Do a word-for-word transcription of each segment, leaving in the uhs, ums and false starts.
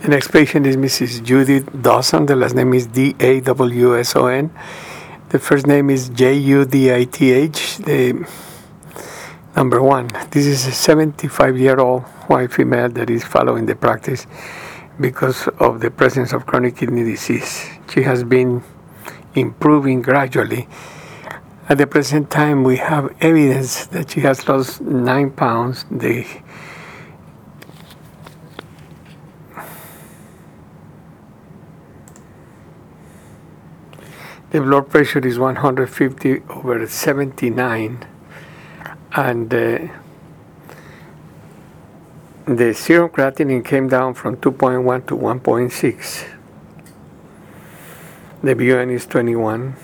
The next patient is Missus Judith Dawson. The last name is D A W S O N. The first name is J U D I T H. The number one. This is a seventy-five-year-old white female that is following the practice because of the presence of chronic kidney disease. She has been improving gradually. At the present time, we have evidence that she has lost nine pounds. The The blood pressure is one hundred fifty over seventy-nine, and uh, the serum creatinine came down from two point one to one point six. The B U N is twenty-one,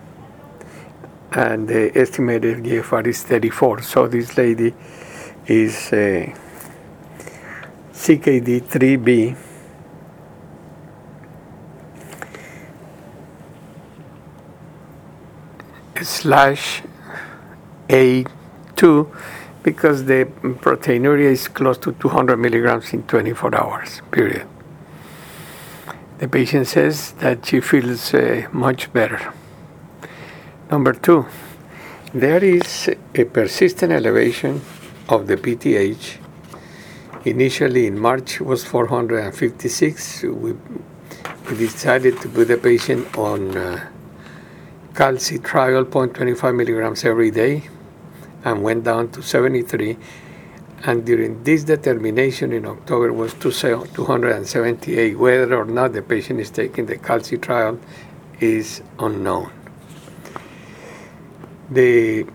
and the estimated G F R is thirty-four. So this lady is uh, C K D three B. slash A two, because the proteinuria is close to two hundred milligrams in twenty-four hours, period. The patient says that she feels uh, much better. Number two, there is a persistent elevation of the P T H. Initially in March it was four hundred fifty-six. We, we decided to put the patient on uh, calcitriol zero point two five milligrams every day and went down to seventy-three. And during this determination in October was two hundred seventy-eight. Whether or not the patient is taking the calcitriol is unknown. The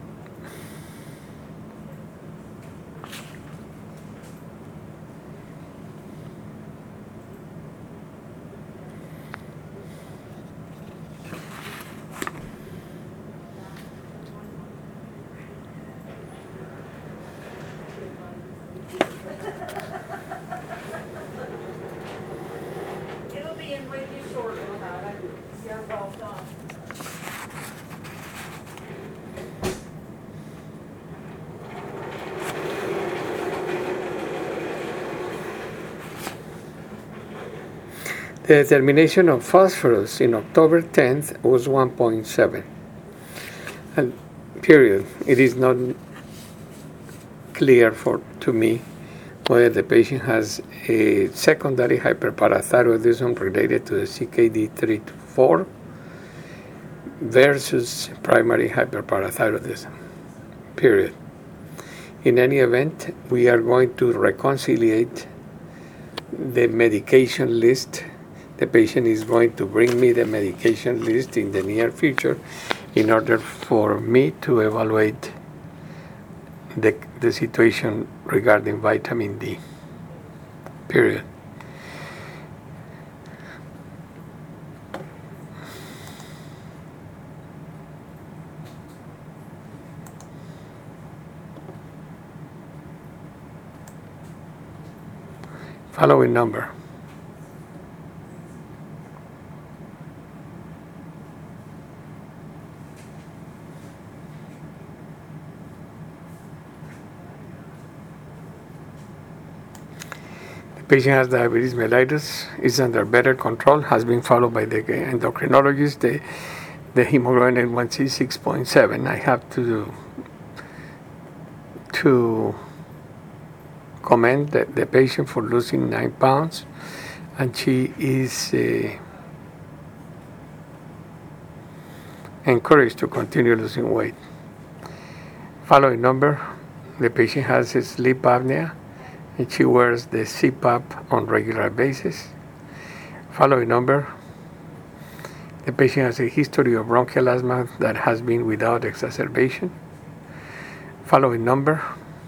The determination of phosphorus in October tenth was one point seven. And period. It is not clear for to me whether the patient has a secondary hyperparathyroidism related to the C K D three to four versus primary hyperparathyroidism. Period. In any event, we are going to reconciliate the medication list. The patient is going to bring me the medication list in the near future in order for me to evaluate the, the situation regarding vitamin D. Period. Following number. Patient has diabetes mellitus, is under better control, has been followed by the endocrinologist. The, the hemoglobin A one C is six point seven. I have to, to commend the, the patient for losing nine pounds, and she is uh, encouraged to continue losing weight. Following number, the patient has a sleep apnea, and she wears the C PAP on regular basis. Following number, the patient has a history of bronchial asthma that has been without exacerbation. Following number,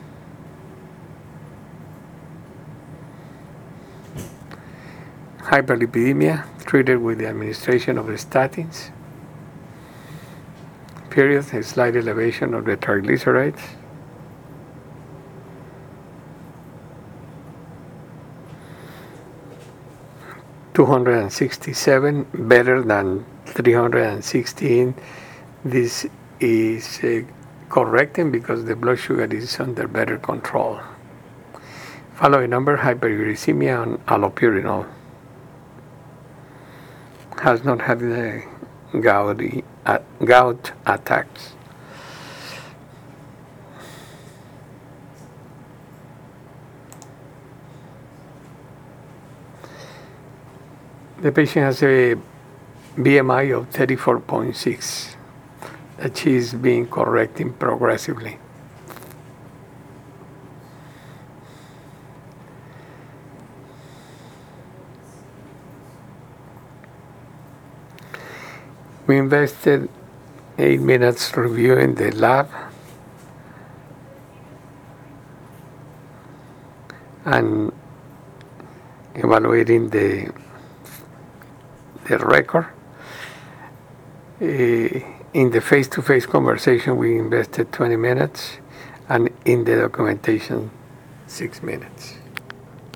hyperlipidemia treated with the administration of the statins. Period, a slight elevation of the triglycerides. two hundred sixty-seven, better than three hundred sixteen. This is uh, correcting because the blood sugar is under better control. Following number, hyperuricemia on allopurinol. has not had the gout, uh, gout attacks. The patient has a B M I of thirty-four point six, that she is being correcting progressively. We invested eight minutes reviewing the lab and evaluating the the record. Uh, in the face-to-face conversation, we invested twenty minutes, and in the documentation, six minutes.